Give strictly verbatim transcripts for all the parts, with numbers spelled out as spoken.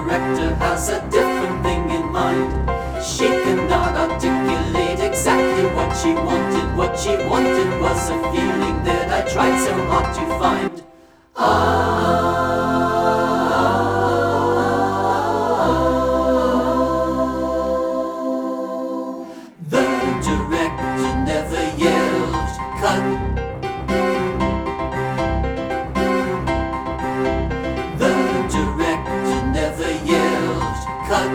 director has a different thing in mind. She cannot articulate exactly what she wanted. What she wanted was a feeling that I tried so hard to find. The director never yelled, cut. The director never yelled, cut.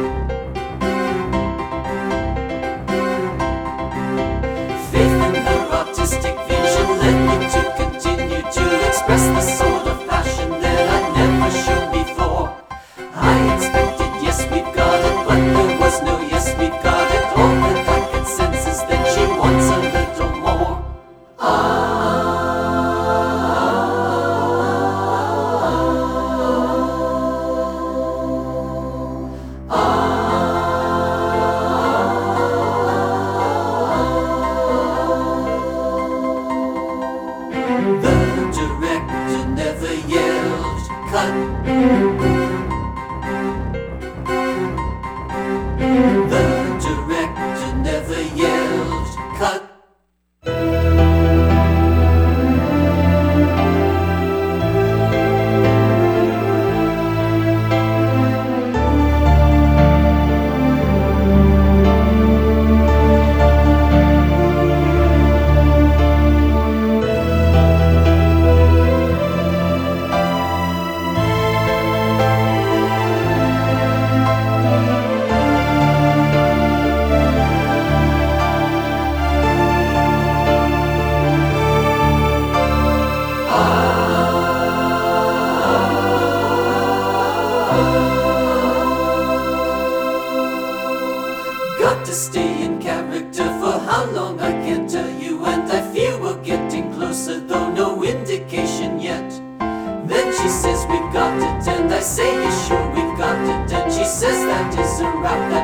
Faith in her artistic vision led me to continue to express the sort of passion that I'd never shown before. I expected, yes, we've got it, but there was no yes, we've got it. All that I could sense is that she wants a little more. The director never yelled, cut. The director never yelled, cut. Got to stay in character for how long I can't tell you, and I feel we're getting closer, though no indication yet. Then she says we've got it, and I say, you sure we've got it? And she says that is a wrap.